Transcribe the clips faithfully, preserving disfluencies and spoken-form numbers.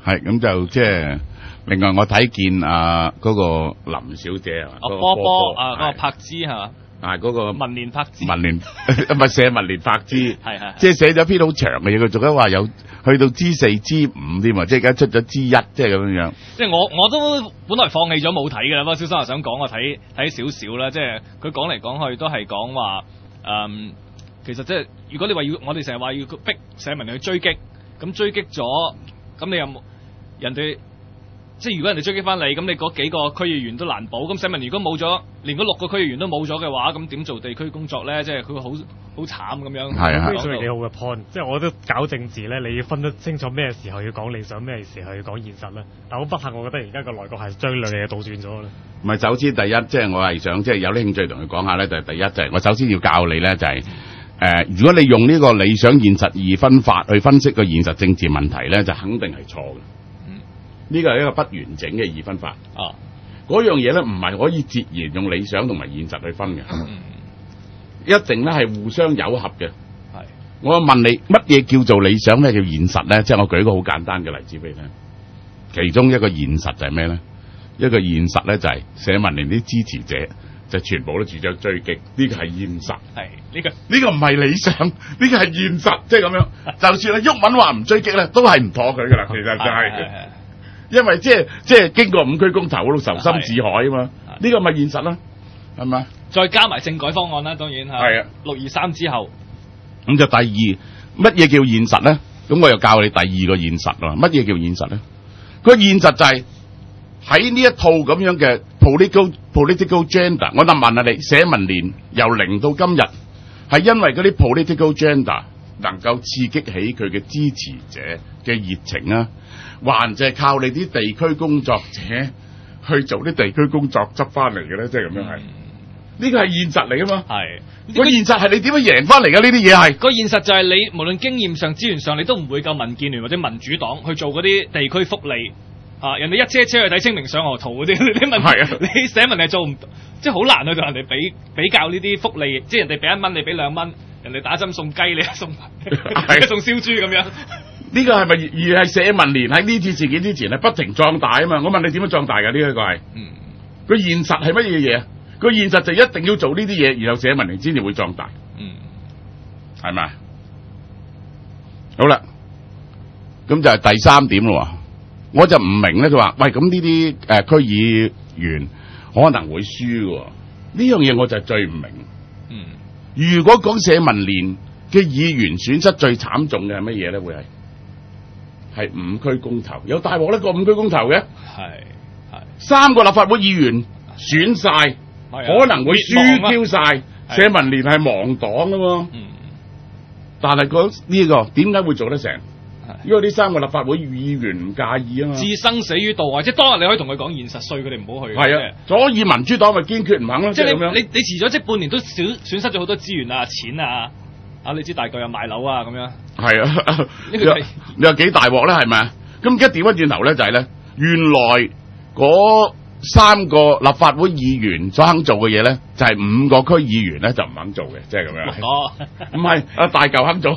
係咁就即係。另外我睇見啊嗰、那個林小姐啊， 哦波波啊嗰、那個柏芝係嘛？ 啊嗰、那個文聯柏芝， 文聯唔係寫文聯柏芝， 係係， 即係寫咗篇好長嘅嘢，佢仲加話有去到 G 四 G 五添啊，即係而家出咗 G 一，即係咁樣樣。 即係我我都本來放棄咗冇睇㗎啦，不過小生又想講我睇睇少少啦，即係佢講嚟講去都係講話誒，其實即係如果你話要我哋成日話要逼社民去追擊，咁追擊咗，咁你有冇人哋？即係如果人哋追擊翻你，咁你嗰幾個區議員都難保。咁社民如果冇咗，連嗰六個區議員都冇咗嘅話，咁點做地區工作咧？即係佢會好好慘咁樣。 係啊， 非常幾好嘅 point。即係我覺得搞政治咧，你要分得清楚咩時候要講理想，咩時候要講現實咧。但好不幸，我覺得而家個內閣係將兩樣嘢倒轉咗啦。 唔係，首先第一，即係我係想即係有啲興趣同佢講下咧，就係第一就係我首先要教你咧，就係誒，如果你用呢個理想現實二分法去分析個現實政治問題咧，就肯定係錯嘅。呢個係一個不完整嘅二分法。 啊， 嗰樣嘢咧唔係可以截然用理想同埋現實去分嘅，嗯、一定咧係互相糅合嘅。 係， 我問你乜嘢叫做理想，咩叫現實咧？即係我舉一個好簡單嘅例子俾你聽。其中一個現實就係咩咧？一個現實咧就係社民連啲支持者就全部都主張追擊，呢個係現實。 係呢個呢個唔係理想，呢個係現實，即係咁樣。就算係毓民話唔追擊咧，都係唔妥佢噶啦。其實就係。因為即係即係經過五區公投嗰度仇心自害啊嘛，呢個咪現實啦，係咪？ 再加埋政改方案啦，當然係。係啊，六二三之後， 咁就第二乜嘢叫現實咧？咁我又教你第二個現實啦。乜嘢叫現實咧？個現實就係喺呢一套咁樣嘅 political political agenda。我就問下你，社民連由零到今日係因為嗰啲 political agenda能夠刺激起佢嘅支持者嘅熱情啊？還就係靠你啲地區工作者去做啲地區工作執翻嚟嘅咧，即係咁樣係。呢個係現實嚟啊嘛。係個現實係你點樣贏翻嚟嘅呢啲嘢係。個現實就係你無論經驗上、資源上，你都唔會夠民建聯或者民主黨去做嗰啲地區福利啊！人哋一車車去睇清明上河圖嗰啲，你問係啊？你社民係做唔，即係好難去同人哋比比較呢啲福利，即係人哋俾一蚊，你俾兩蚊，人哋打針送雞，你送送燒豬咁樣。呢個係咪而係社民連喺呢次事件之前係不停壯大啊嘛？我問你點樣壯大㗎？呢一個係，嗯，個現實係乜嘢嘢？個現實就一定要做呢啲嘢，然後社民連先至會壯大，嗯，係咪？好啦，咁就係第三點咯。我就唔明咧，佢話喂，咁呢啲誒區議員可能會輸喎，呢樣嘢我就最唔明。嗯，如果講社民連嘅議員損失最慘重嘅係乜嘢咧？會係？係五區公投，有大鑊呢個五區公投嘅，係係三個立法會議員選晒，可能會輸丟晒，社民連係亡黨啊嘛。嗯，但係嗰呢個點解會做得成？因為呢三個立法會議員唔介意啊嘛。置生死於度外，即係當日你可以同佢講現實衰，佢哋唔好去。係啊，所以民主黨咪堅決唔肯咯。即係咁樣，你你遲咗即係半年都少損失咗好多資源啊、錢啊。啊！你知大概有賣樓啊咁樣，係啊，呢個你話幾大鑊咧？係咪啊？咁而家調翻轉頭咧，就係咧，原來嗰三個立法會議員所肯做嘅嘢咧，就係五個區議員咧就唔肯做嘅，即係咁樣。哦，唔係啊，大嚿肯做，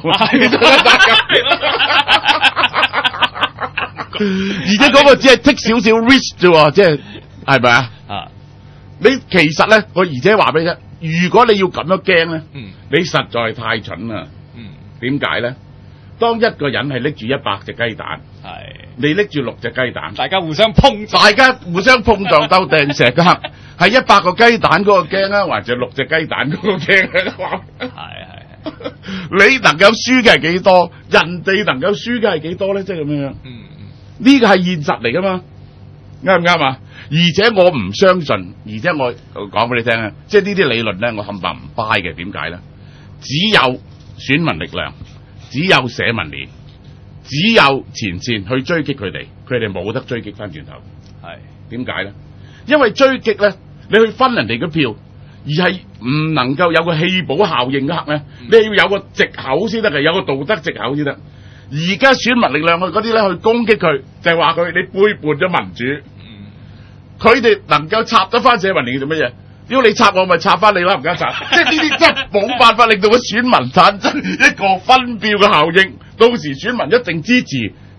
而且嗰個只係 take 少少 risk 啫，即係係咪啊？啊！你其實咧，我而且話俾你聽。如果你要咁樣驚咧，嗯、你實在太蠢啦。點解咧？當一個人係拎住一百隻雞蛋，係你拎住六隻雞蛋，大家互相碰，大家互相碰撞鬥掟石噶，係一百個雞蛋嗰個驚啊，或者六隻雞蛋嗰個驚啊？係係，你能夠輸嘅係幾多？人哋能夠輸嘅係幾多咧？即係咁樣。嗯，呢個係現實嚟噶嘛？啱唔啱啊？而且我唔相信，而且我講俾你聽啊，即係呢啲理論咧，我冚唪唥唔 buy 嘅。點解咧？只有選民力量，只有社民連，只有前線去追擊佢哋，佢哋冇得追擊翻轉頭。係點解咧？因為追擊咧，你去分人哋嘅票，而係唔能夠有個棄保效應嘅刻咧，嗯、你要有個藉口先得嘅，有個道德藉口先得。而家選民力量去嗰啲咧去攻擊佢，就係話佢你背叛咗民主。佢哋能夠插得翻社民連做乜嘢？如果你插我，咪插翻你啦，唔該插。即係呢啲真係冇辦法令到個選民產生一個分票嘅效應。到時選民一定支持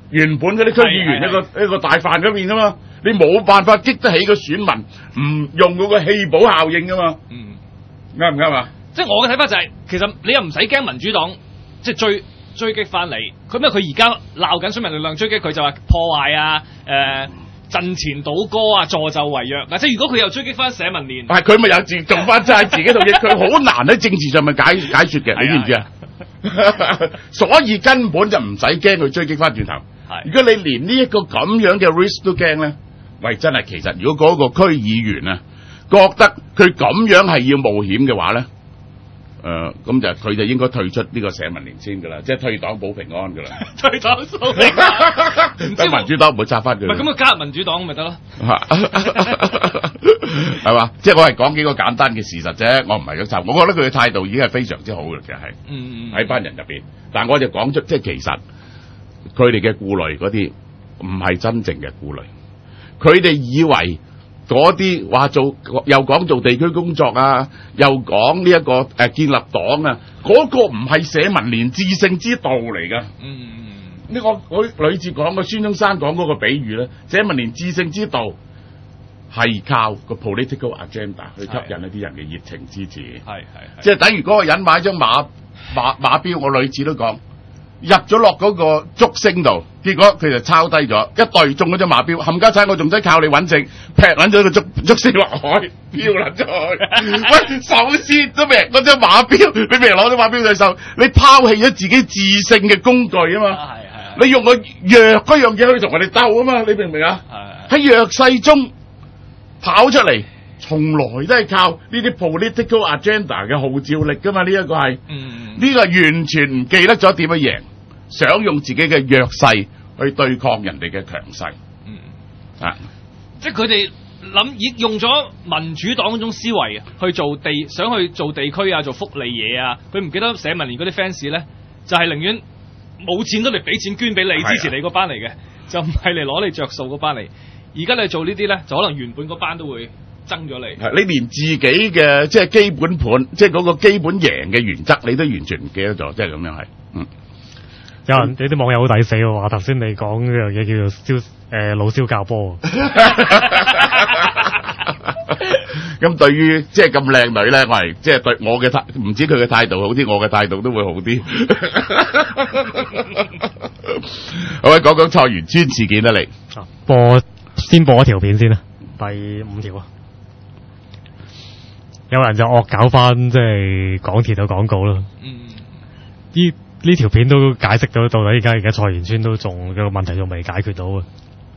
原本嗰啲區議員一個一個大範嗰邊啊嘛，你冇辦法激得起個選民唔用嗰個棄保效應啊嘛。 嗯， 啱唔啱啊？ 即係我嘅睇法就係、是，其實你又唔使驚民主黨即係追追擊翻你，佢因為佢而家鬧緊選民力量追擊佢就話破壞啊，誒、呃、陣前倒戈啊，助紂為虐。嗱，即係如果佢又追擊翻社民連， 係佢咪有自做翻齋自己套嘢，佢好難喺政治上面解解説嘅，你知唔知啊？所以根本就唔使驚佢追擊翻轉頭。如果你連呢一個咁樣嘅 risk 都驚咧，喂，真係其實如果嗰個區議員啊覺得佢咁樣係要冒險嘅話咧，誒、呃、咁就佢就應該退出呢個社民連先噶啦，即係退黨保平安噶啦。 退黨保平安， 等民主黨唔會插翻佢。 唔係咁，佢加入民主黨咪得咯？ 係嘛？即係我係講幾個簡單嘅事實啫，我唔係咁插。我覺得佢嘅態度已經係非常之好嘅，其實係。嗯喺班人入邊，但係我就講出即係其實佢哋嘅顧慮嗰啲唔係真正嘅顧慮，佢哋以為嗰啲話做又講做地區工作啊，又講呢一個誒、呃、建立黨啊，嗰、那個唔係社民連致勝之道嚟㗎。嗯嗯嗯。呢、這個我屢次講過孫中山講嗰個比喻咧，社民連致勝之道係靠個 political agenda 去吸引一啲人嘅熱情支持。係係。即係等於嗰個人買張馬馬馬標，我屢次都講。入咗落嗰個竹升度，結果佢就抄低咗一對中嗰隻馬標，冚家鏟我仲使靠你揾證，劈撚咗個竹竹升落海，飄撚咗去。喂，首先都未嗰隻馬標，你未攞咗馬標在手，你拋棄咗自己致勝嘅工具啊嘛。係係。你用個弱嗰樣嘢去同人哋鬥啊嘛，你明唔明啊？係。喺弱勢中跑出嚟，從來都係靠呢啲 political agenda 嘅號召力噶嘛，呢、這、一個係。嗯。呢個完全唔記得咗點樣贏。想用自己嘅弱勢去對抗人哋嘅強勢，嗯啊， 即係佢哋諗以用咗民主黨嗰種思維去做地，想去做地區啊，做福利嘢啊，佢唔記得社民連嗰啲 fans 咧，就係、是、寧願冇錢都嚟俾錢捐俾你支持你嗰班嚟嘅，就唔係嚟攞你着數嗰班嚟。而家你做呢啲咧，就可能原本嗰班都會憎咗你。係你連自己嘅即係基本盤，即係嗰個基本贏嘅原則，你都完全唔記得咗，即係咁樣係，嗯。 有人你啲網友好抵死喎，話頭先你講呢樣嘢叫做燒誒老蕭教波。 咁對於即係咁靚女咧，我係即係對我嘅態，唔知佢嘅態度好啲，我嘅態度都會好啲。好，講講菜園村事件啦，你播先播一條片先啦，第五條啊。有人就惡搞翻即係港鐵嘅廣告啦。嗯。呢呢條片都解釋到到底而家而家菜園村都仲個問題仲未解決到啊！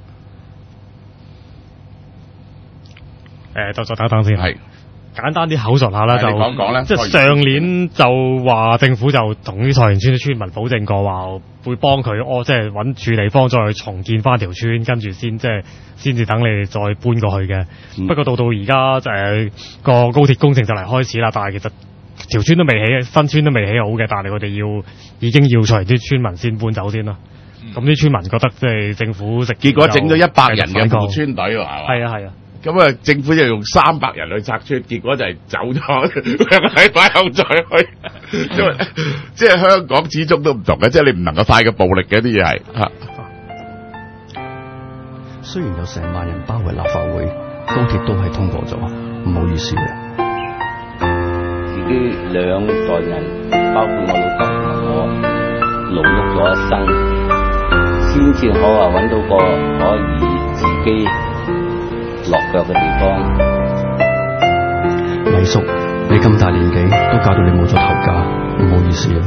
誒，就再等等先。係簡單啲口述下啦，就講講咧， 即係上年就話政府就同啲菜園村啲村民保證過話會幫佢，哦，即係揾處地方再重建翻條村，跟住先即係先至等你哋再搬過去嘅。嗯、不過到到而家就係個高鐵工程就嚟開始啦，但係其實條村都未起，新村都未起好嘅，但係佢哋要已經要菜園啲村民先搬走先啦。咁啲、嗯、村民覺得即係政府食，結果整咗一百人嘅護村隊喎，係嘛？ 係啊係啊。 咁啊，政府就用三百人去拆村，結果就係走咗，喺擺後再去。因為即係香港始終都唔同嘅，即係你唔能夠太過暴力嘅啲嘢係嚇。 雖然有成萬人包圍立法會，高鐵都係通過咗，唔好意思嘅。 自己兩代人，包括我老豆同我，勞碌咗一生，先至可話揾到個可以自己落腳嘅地方。 米叔，你咁大年紀都搞到你冇咗頭家，唔好意思啊。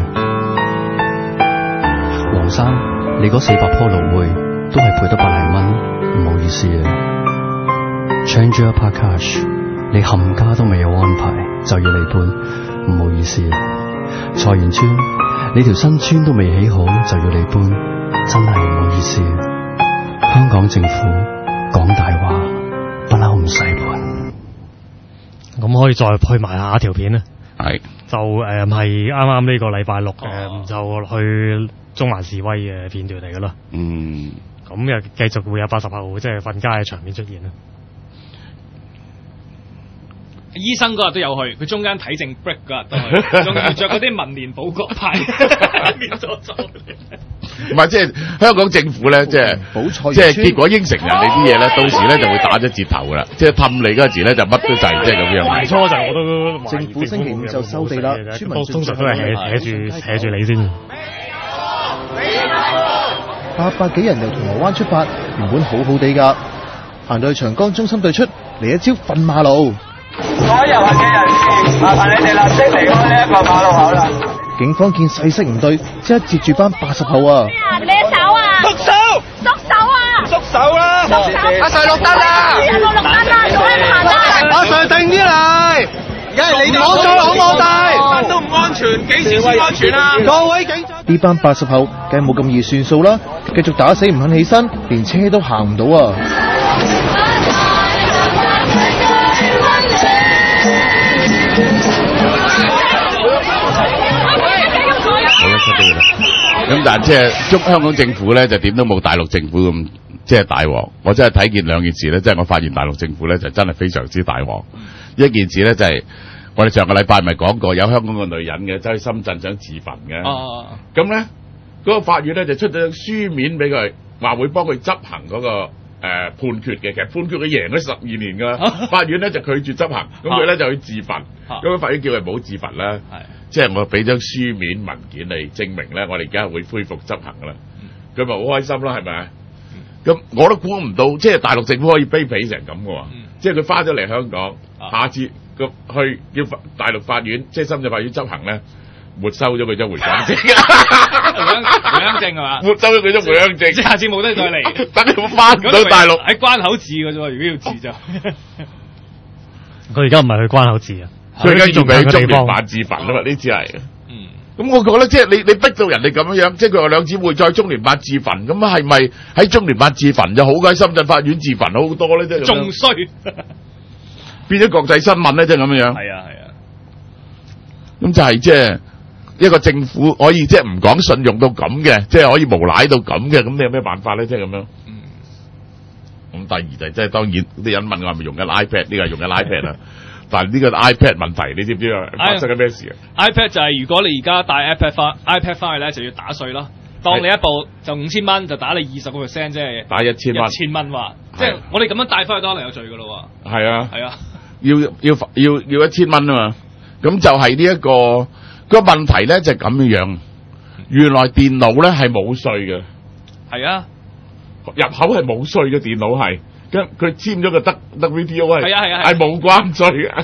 黃生，你嗰四百棵蘆薈都係賠得百零蚊，唔好意思啊。Change your package， 你冚家都未有安排就要你搬，唔好意思啊。菜園村，你條新村都未起好就要你搬，真係唔好意思啊。香港政府講大話。不嬲唔使盤， 咁可以再配埋下一條片咧。 係就誒係啱啱呢個禮拜六誒、哦、就去中環示威嘅片段嚟噶啦。嗯，咁又繼續會有八十八號即係瞓街嘅場面出現啦。 醫生嗰日都有去，佢中間睇症 break 嗰日都去，仲要着嗰啲文年保國牌面咗咗。 唔係即係香港政府咧，即係即係結果應承人哋啲嘢咧，到時咧就會打咗折頭噶啦，即係氹你嗰陣時咧就乜都制，即係咁樣。 最初就我都懷疑政府星期五就收地啦，村民通常都係寫住寫住你先。 八百幾人由銅鑼灣出發，原本好好地㗎，行到去長江中心對出，嚟一招瞓馬路。 所有遊行嘅人士，麻煩你哋立即離開呢一個馬路口啦。 警方見勢色唔對，即刻截住班八十後啊！ 咩手啊？縮手！縮手啊！ 縮手啦！ 縮手！ 阿 Sir 綠燈啦！ 有冇綠燈啊？做咩唔行啊？ 阿 Sir 定啲嚟！因為你哋攞咗好冇大，都唔安全，幾時先安全啊？各位警察！ 呢班八十後梗係冇咁易算數啦，繼續打死唔肯起身，連車都行唔到啊！ 咁但係即係中香港政府咧，就點都冇大陸政府咁即係大鑊。我真係睇見兩件事咧，即係我發現大陸政府咧就真係非常之大鑊。一件事咧就係我哋上個禮拜咪講過，有香港個女人嘅走去深圳想自焚嘅。 哦， 咁咧嗰個法院咧就出咗書面俾佢，話會幫佢執行嗰個誒判決嘅。其實判決佢贏咗十二年㗎，法院咧就拒絕執行，咁佢咧就去自焚。咁個法院叫佢唔好自焚啦。即係我俾張書面文件嚟證明咧，我哋而家會恢復執行噶啦，佢咪好開心啦，係咪？咁、嗯、我都估唔到，即係大陸政府可以卑鄙成咁嘅喎，嗯、即係佢翻咗嚟香港，啊、下次個去叫大陸法院，即係深圳法院執行咧，沒收咗佢張回鄉證， 回鄉證係嘛？ 沒收咗佢張回鄉證， 即係下次冇得再嚟， 等佢翻唔到大陸， 喺關口治嘅啫喎，如果要治就， 佢而家唔係去關口治啊。 佢而家要俾中聯辦自焚啊嘛，呢次係。嗯。咁我覺得即係你你逼到人哋咁樣樣，即係佢話兩姊妹再中聯辦自焚，咁係咪喺中聯辦自焚就好過喺深圳法院自焚好多咧？即係仲衰， 變咗國際新聞咧，即係咁樣樣。 係啊係啊。 咁就係即係一個政府可以即係唔講信用到咁嘅，即係可以無賴到咁嘅，咁你有咩辦法咧？即係咁樣。嗯。咁第二就即係當然啲人問我係咪用緊 iPad， 呢個係用緊 iPad 啊。但係呢個 iPad 問題，你知唔知啊？發生緊咩事啊 ？iPad 就係如果你而家帶 iPad 翻 iPad 翻去咧，就要打稅咯。當你一部就五千蚊，就打你二十個 percent， 即係打一千蚊。 一千蚊話，即係我哋咁樣帶翻去都可能有罪噶咯喎。 係啊， 係啊， 要要要要一千蚊啊嘛。咁就係呢一個個問題咧，就係咁樣樣。原來電腦咧係冇稅嘅。係啊， 入口係冇稅嘅電腦係。佢佢簽咗個得 W T O 係係啊係啊係冇關稅嘅，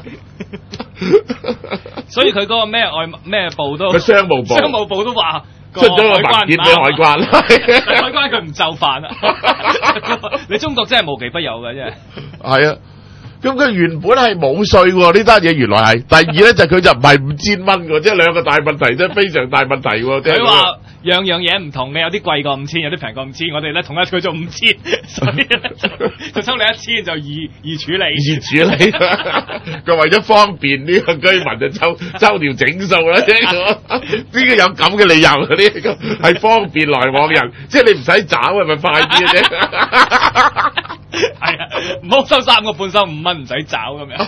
所以佢嗰個咩外咩部都個商務部商務部都話出咗個文件俾海關， 海關佢唔就範啊！你中國真係無奇不有嘅，真係係啊！咁佢原本係冇稅喎，呢單嘢原來係。第二咧就佢就唔係五千蚊喎，即係兩個大問題，即係非常大問題喎。 佢話樣樣嘢唔同嘅，有啲貴過五千，有啲平過五千。我哋咧統一佢做五千，所以就收你一千就易易處理。 易處理，佢為咗方便呢個居民就抽抽條整數啦。呢個有咁嘅理由，呢個係方便來往人，即係你唔使找係咪快啲嘅啫？ 係啊，唔好收三個半，收五蚊唔使找咁樣。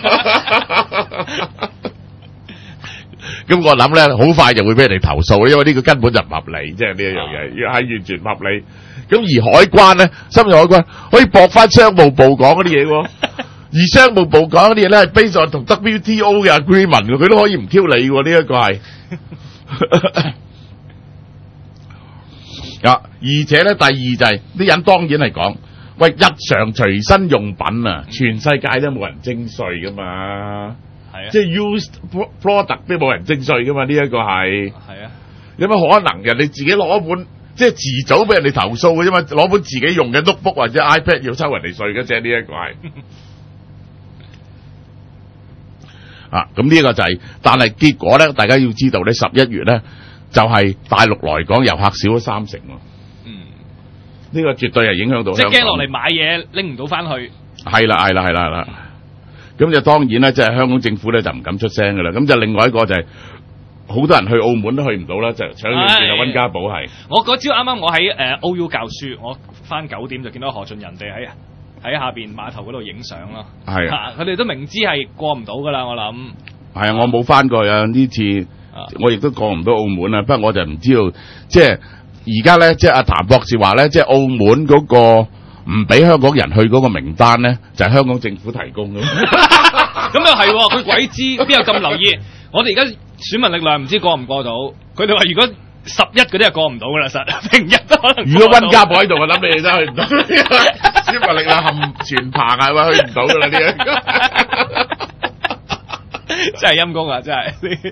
咁我諗咧，好快就會俾人哋投訴，因為呢個根本就唔合理，即係呢一樣嘢，係完全唔合理。咁而海關咧，深圳海關可以駁翻商務部講嗰啲嘢喎，而商務部講嗰啲嘢咧係 based on 同 W T O 嘅 agreement，佢都可以唔 Q 你喎，呢一個係。啊，而且咧，第二就係啲人當然係講。喂，日常隨身用品啊，全世界都冇人徵稅噶嘛，係啊，即係 used product 都冇人徵稅噶嘛，呢、這、一個係，係啊，有乜可能人哋自己攞本，即係遲早俾人哋投訴嘅啫嘛，攞本自己用嘅 notebook 或者 iPad 要收人哋稅嘅啫，呢、這、一個係，啊，咁呢個就係、是，但係結果咧，大家要知道咧，十一月咧就係、是、大陸來港遊客少咗三成喎。呢個絕對係影響到香港， 即係驚落嚟買嘢拎唔到翻去。係啦，係啦，係啦，係啦。咁就當然咧，即係香港政府咧就唔敢出聲㗎啦。咁就另外一個就係好多人去澳門都去唔到啦，就搶住見到溫家寶係。 我嗰朝啱啱我喺誒 O U 教書，我翻九點就見到何俊仁哋喺喺下邊碼頭嗰度影相咯。 係啊， 佢哋都明知係過唔到噶啦，我諗。 係啊，我冇翻過啊，呢次我亦都過唔到澳門啊。不過我就唔知道，即係而家咧，即係阿譚博士話咧，即係澳門嗰個唔俾香港人去嗰個名單咧，就係香港政府提供嘅。 咁又係，佢鬼知邊有咁留意？我哋而家選民力量唔知過唔過到。佢哋話如果十一嗰啲係過唔到噶啦，實平日都可能。如果温家寶喺度，我諗你哋真係去唔到。選民力量冚全棚係咪去唔到噶啦？呢樣真係陰公啊！真係。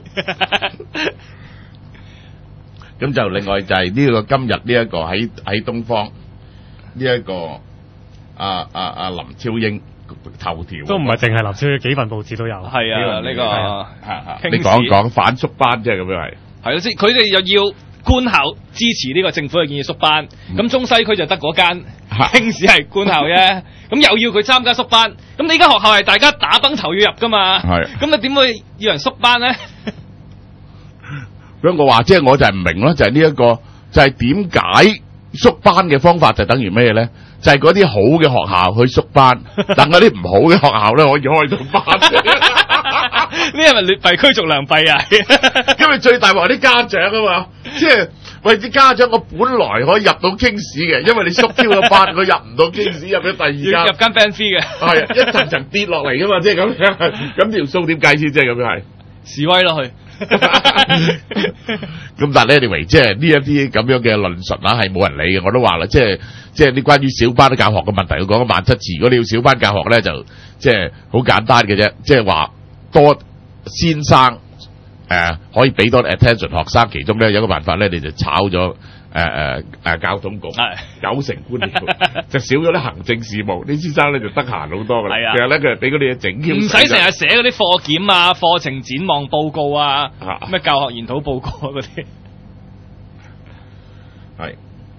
咁就另外就係呢個今日呢一個喺喺東方呢一個阿阿阿林超英頭條都唔係淨係林超英，幾份報紙都有。 係啊，呢個你講講反縮班啫，咁樣係。 係咯，即係佢哋又要官校支持呢個政府嘅建議縮班，咁、嗯、中西區就得嗰間興市係官校啫，咁又要佢參加縮班，咁你間學校係大家打崩頭要入噶嘛，咁啊點會要人縮班咧？ 咁我話即係我就係唔明咯，就係呢一個就係點解縮班嘅方法就等於咩咧？就係嗰啲好嘅學校去縮班，等嗰啲唔好嘅學校咧可以開到班。呢係咪劣幣驅逐良幣啊？因為最大鑊係啲家長啊嘛，即係喂啲家長，我本來可以入到京市嘅，因為你縮挑個班，我入唔到京市，入咗第二間，要入間 band three 嘅，係啊，一層層跌落嚟噶嘛，即係咁樣，咁條數點計先？即係咁樣係示威落去。咁但係 anyway，即係呢一啲咁樣嘅論述啊，係冇人理嘅。我都話啦，即係即係啲關於小班教學嘅問題，我講咗萬七次。如果你要小班教學咧，就即係好簡單嘅啫，即係話多先生誒、呃、可以俾多 attention 學生，其中咧有一個辦法咧，你就炒咗誒誒誒教統局九成官僚，就少咗啲行政事務，啲先生咧就得閒好多噶啦。其實咧佢係俾嗰啲嘢整，唔使成日寫嗰啲課檢啊、課程展望報告啊、咩、啊、教學研討報告嗰啲。係。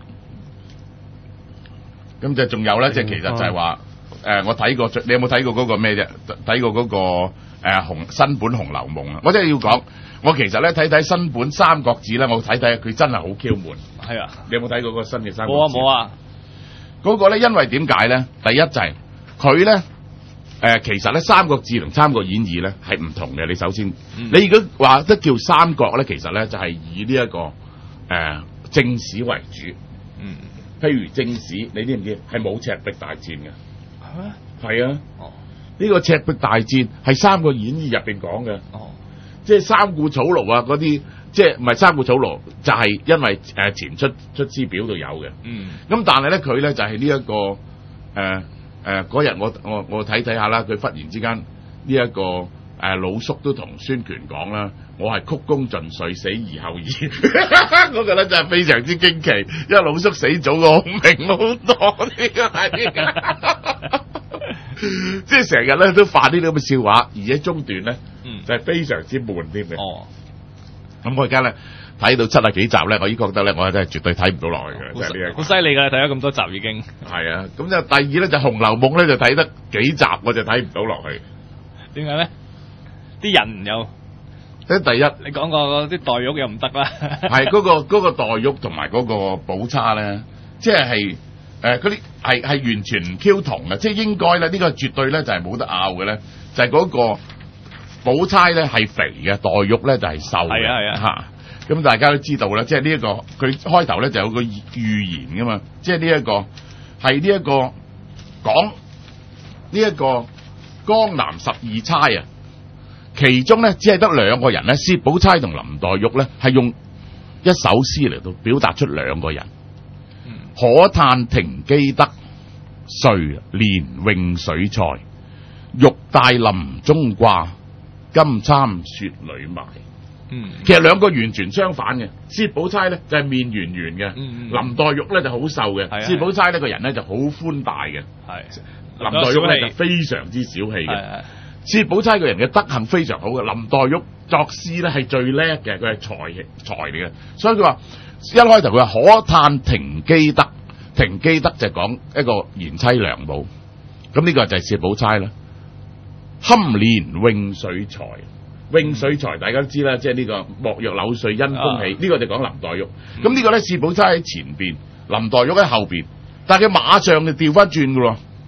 咁就仲有咧，即係其實就係話誒，我睇過，你有冇睇過嗰個咩啫？睇過嗰、嗰個誒、呃、紅新本《紅樓夢》啊！我真係要講，我其實咧睇睇新本《三國志》咧，我睇睇佢真係好 Q 悶。係啊，你有冇睇過嗰個新嘅《三國志》？冇啊冇啊！嗰個咧，因為點解咧？第一就係佢咧誒，其實咧《三國志》同《三國演義》咧係唔同嘅。你首先，嗯、你如果話得叫三國咧，其實咧就係以呢、這、一個誒、呃、正史為主。嗯。譬如正史，你知唔知係冇赤壁大戰嘅？係啊，哦，呢、這個赤壁大戰係《三國演義》入邊講嘅。哦，即係三顧草廬啊，嗰啲即係唔係三顧草廬，就係、是、因為誒前出出師表度有嘅。嗯，咁但係咧佢咧就係呢一個誒誒嗰日我我我睇睇下啦，佢忽然之間呢一個誒、呃、老叔都同孫權講啦。我係曲功盡瘁，死而後已。嗰個咧就係非常之驚奇，因為老叔死早我明好多呢個係，即係成日咧都發啲咁嘅笑話，而且中段咧、嗯、就係、是、非常之悶添嘅。哦，咁我而家咧睇到七啊幾集咧，我已經覺得咧我真係絕對睇唔到落去嘅，就係呢一個。好犀利㗎，睇咗咁多集已經。係啊，咁就第二咧就《紅樓夢》咧就睇得幾集，我就睇唔到落去。點解咧？啲人又〜第一，你講過啲黛玉又唔得啦，係嗰、嗰個嗰、嗰個黛玉同埋嗰個寶釵咧，即係係誒嗰啲係係完全唔 Q 同嘅，即係應該咧呢、呢個絕對咧就係冇得拗嘅咧，就係、係、嗰個寶釵咧係肥嘅，黛玉咧就係瘦嘅，係啊係啊嚇，咁、啊、大家都知道啦，即係呢一個佢開頭咧就有個預言噶嘛，即係呢一個係呢一個講呢一個江南十二釵啊。其中咧只係得兩個人咧，薛寶釵同林黛玉咧係用一首詩嚟到表達出兩個人。嗯、可嘆停機德，誰憐詠水菜？玉帶林中掛，金釵雪裏埋。嗯，其實兩個完全相反嘅。薛寶釵咧就係、是、面圓圓嘅，嗯、林黛玉咧就好瘦嘅。薛寶釵呢個人咧就好寬大嘅，林黛玉咧就非常之小氣嘅。薛寶釵個人嘅德行非常好嘅，林黛玉作詩咧係最叻嘅，佢係才才嚟嘅，所以佢話一開頭佢話可嘆停機德，停機德就係講一個賢妻良母，咁呢個就係薛寶釵啦。堪憐詠水才，詠水才大家都知啦，即係呢個莫若柳絮因風起，呢、啊這個就講林黛玉。咁、嗯、呢個咧薛寶釵喺前邊，林黛玉喺後邊，但係佢馬上就調翻轉噶咯。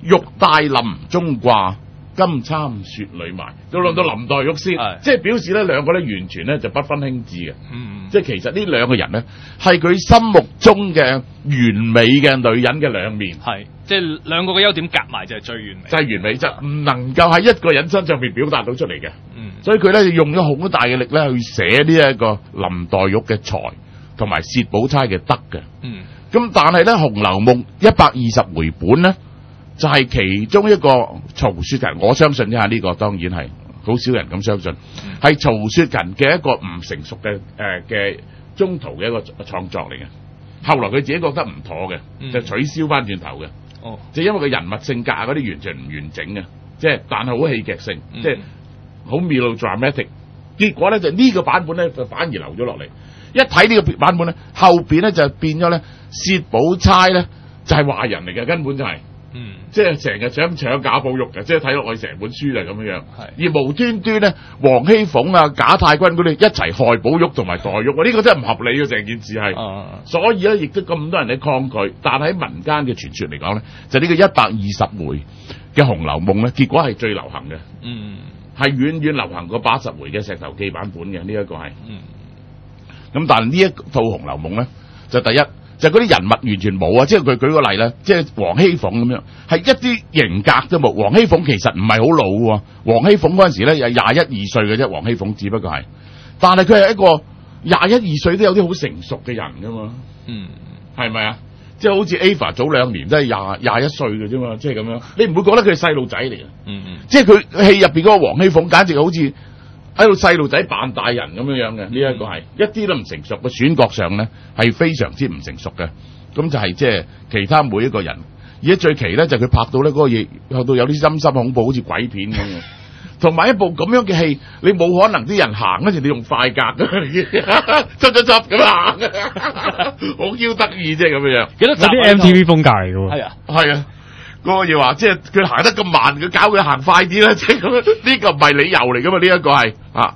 玉帶林中掛，金參雪裏埋，到輪到林黛玉先，即係表示咧兩個咧完全咧就不分兄弟嘅， 嗯， 即係其實呢兩個人咧係佢心目中嘅完美嘅女人嘅兩面， 係即係兩個嘅優點夾埋就係最完美， 就係完美，就唔能夠喺一個人身上面表達到出嚟嘅， 嗯， 所以佢咧用咗好大嘅力咧去寫呢一個林黛玉嘅才同埋薛寶釵嘅德嘅， 嗯， 咁但係咧《紅樓夢》一百二十回本咧。就係其中一個曹雪芹，我相信一下呢個當然係好少人咁相信，係、嗯、曹雪芹嘅一個唔成熟嘅誒嘅中途嘅一個創作嚟嘅。後來佢自己覺得唔妥嘅，嗯、就取消翻轉頭嘅。哦，就因為個人物性格嗰啲完全唔完整嘅，即係但係好戲劇性，嗯、即係好 melodramatic。結果咧就呢個版本咧就反而留咗落嚟。一睇呢個版本咧，後邊咧就變咗咧薛寶釵咧就係壞人嚟嘅，根本就係、是。嗯，即係成日想搶賈寶玉嘅，即係睇落去成本書就係咁樣樣。係而無端端咧，王熙鳳啊、賈太君嗰啲一齊害寶玉同埋黛玉，呢、這個真係唔合理嘅成件事係。啊、所以咧，亦都咁多人喺抗拒。但係喺民間嘅傳說嚟講咧，就呢個一百二十回嘅《紅樓夢》咧，結果係最流行嘅。嗯，係遠遠流行過八十回嘅《石頭記》版本嘅呢一個係。嗯，咁但係呢一套《紅樓夢》咧，就第一。就嗰啲人物完全冇啊！即係佢舉個例咧，即係王熙鳳咁樣，係一啲型格都冇。王熙鳳其實唔係好老喎，王熙鳳嗰陣時咧有廿一二歲嘅啫。王熙鳳只不過係，但係佢係一個廿一二歲都有啲好成熟嘅人噶嘛。嗯，係咪啊？即係好似 Ava 早兩年都係廿廿一歲嘅啫嘛，即係咁樣，你唔會覺得佢係細路仔嚟嘅。嗯嗯，即係佢戲入邊嗰個王熙鳳，簡直好似喺度細路仔扮大人咁樣樣嘅，呢、這、一個係一啲都唔成熟嘅，選角上咧係非常之唔成熟嘅。咁就係即係其他每一個人，而家最奇咧就係佢拍到咧嗰個嘢，拍到有啲陰森恐怖，好似鬼片咁嘅。同埋一部咁樣嘅戲，你冇可能啲人行嗰時你用快格嘅，執執執咁行，好 Q 得意啫咁樣。幾多集？ 啲 M T V 風格嚟嘅喎。 係啊，係啊。嗰個嘢話，即係佢行得咁慢，佢搞佢行快啲啦，即係咁樣。呢個唔係理由嚟噶嘛？呢、這、一個係啊，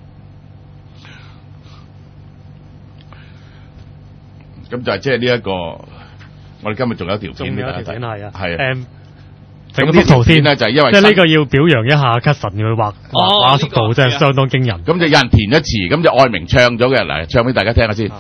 咁就係即係呢一個。我哋今日仲有條片俾大家睇，係啊，係啊。誒， 整幅圖先咧，就係因為即係呢個要表揚一下 Cousin 佢畫畫速度真係相當驚人。 咁就有人填咗詞，咁就愛明唱咗嘅，嚟唱俾大家聽下先。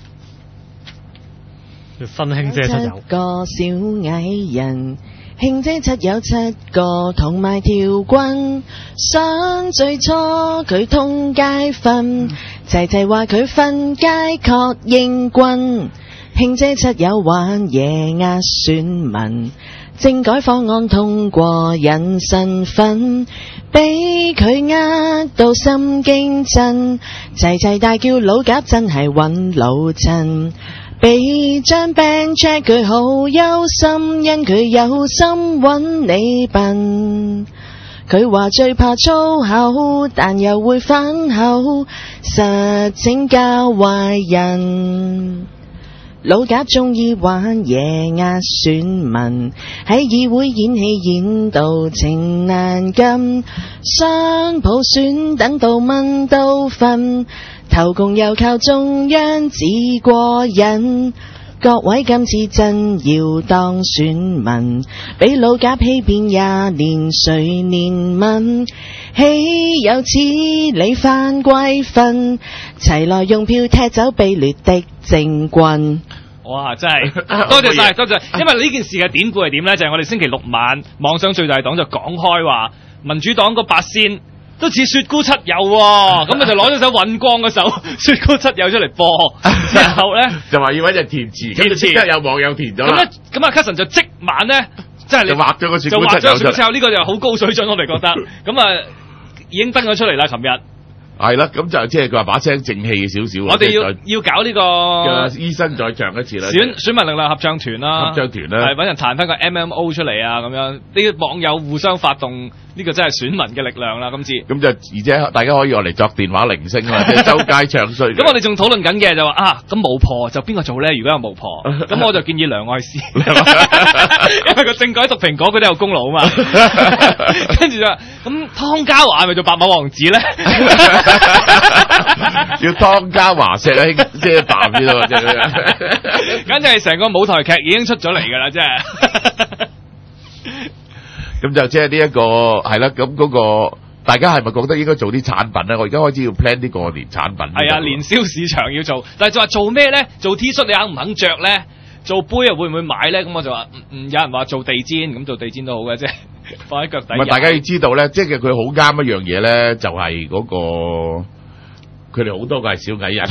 新興姐七友個小矮人，慶姐七友七個同埋條棍，想最初佢通街瞓，齊齊話佢瞓街確認棍。慶姐七友玩夜壓選民，政改方案通過引身份，俾佢呃到心驚震，齊齊大叫老鴿真係揾老襯。俾張 band check 佢好憂心，因佢有心揾你笨。佢話最怕粗口，但又會反口，實請教壞人。老鴿中意玩夜壓選民，喺議會演戲演到情難禁，雙普選等到蚊都瞓，投共又靠中央至過癮。各位今次真要當選民，俾老鴿欺騙廿年誰憐憫？豈有此理犯貴訓，齊來用票踢走卑劣的政棍。 哇！真係多謝晒，多謝。因為呢件事嘅典故係點咧？就係、是、我哋星期六晚網上最大黨就講開話，民主黨個八仙都似雪姑七友喎、哦，咁佢就攞咗首尹光嗰首雪姑七友出嚟播，然後咧就話要揾隻填詞，填詞即刻有網友填咗啦。咁咧， 咁啊 Cousin 就即晚咧，即係你畫咗個雪姑七友， 就畫咗雪姑七友，呢個就好高水準，我哋覺得。咁啊，已經登咗出嚟啦，琴日。 係啦，咁就即係佢話把聲正氣少少。 我哋要要搞呢、這個醫生再唱一次啦。 選選民力量合唱團啦， 合唱團啦， 係揾人彈翻個 M M O 出嚟啊，咁樣呢啲網友互相發動，呢、這個真係選民嘅力量啦。今次咁就而且大家可以攞嚟作電話鈴聲啊，即係周街唱衰。 咁我哋仲討論緊嘅就話啊，咁巫婆就邊個做咧？如果有巫婆，咁我就建議梁愛詩，因為個政改毒蘋果佢都有功勞啊嘛。跟住就話咁湯家驊係咪做白馬王子咧？ 要湯家驊石兄即係啖呢度，即係， 簡直係成個舞台劇已經出咗嚟㗎啦，即係。 咁就即係呢一個係啦，咁嗰個大家係咪覺得應該做啲產品咧？我而家開始要 plan 啲過年產品。 係啊，年宵市場要做，但係就話做咩咧？做 T 恤你肯唔肯着咧？做杯又會唔會買咧？咁我就話，嗯，有人話做地氈，咁做地氈都好嘅，即係放喺腳底。 唔係，大家要知道咧，即係佢好啱一樣嘢咧，就係嗰個。佢哋好多個係小矮人，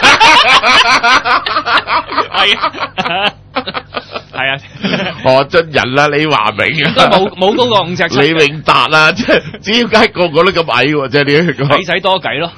係啊，係啊， 何俊仁啦，李華明啊， 都冇冇高過五尺七， 李永達啊，即係只要梗係個個都咁矮喎，即係呢一個矮仔多計咯，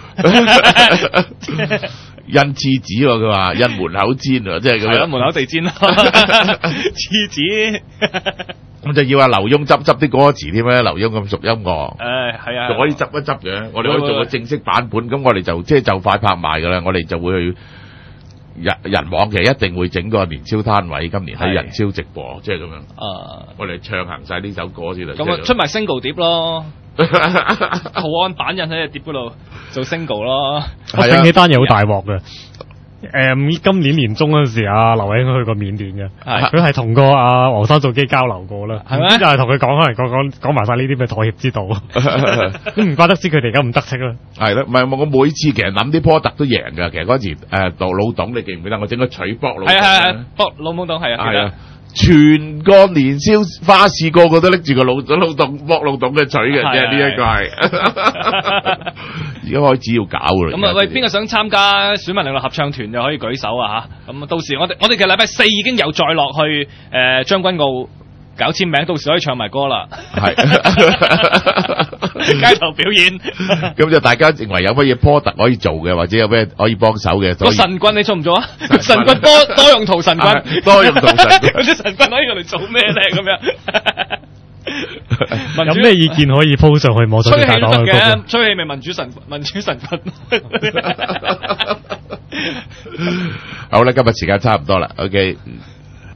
印廁紙喎，佢話印門口氈啊，即係咁樣， 門口地氈咯，廁紙。 咁就要阿劉墉執執啲歌詞添咧，劉墉咁熟音樂，誒係啊， 就可以執一執嘅，我哋可以做個正式版本，咁我哋就即係就快拍賣㗎啦，我哋就會去人人網其實一定會整個年宵攤位，今年喺人宵直播，即係咁樣。啊，我哋唱行晒呢首歌先啦。 咁啊，出埋 single 碟咯，號案版印喺隻碟嗰度做 single 咯。 我醒起單嘢好大鑊嘅。誒，今年年中嗰陣時，阿劉永去過緬甸嘅，佢係同個阿黃生做機交流過啦，係咩？就係同佢講，可能講講講埋晒呢啲嘅妥協之道，都唔怪得知佢哋而家咁得戚啦。係啦，唔係我每次其實諗啲 product 都贏㗎，其實嗰陣時誒杜老董，你記唔記得我整個取卜老董？ 係係係，卜老懵董係啊，係啊。 全個年宵花市個個都拎住個老老董卜老董嘅取嘅，即係呢一個係。而家開始要搞㗎啦。 咁啊，喂，邊個想參加選民力量合唱團就可以舉手啊嚇！咁到時我哋我哋其實禮拜四已經有再落去誒將軍澳搞簽名，到時可以唱埋歌啦。係街頭表演。 咁就大家認為有乜嘢 product 可以做嘅，或者有咩可以幫手嘅？ 個神棍你做唔做啊？神棍多多用途神棍， 多用途神棍。 啲神棍可以用嚟做咩咧？咁樣。 有咩意見可以 po 上去網上大黨嘅？吹氣咪民主神民主神棍。 好啦，今日時間差唔多啦 ，OK。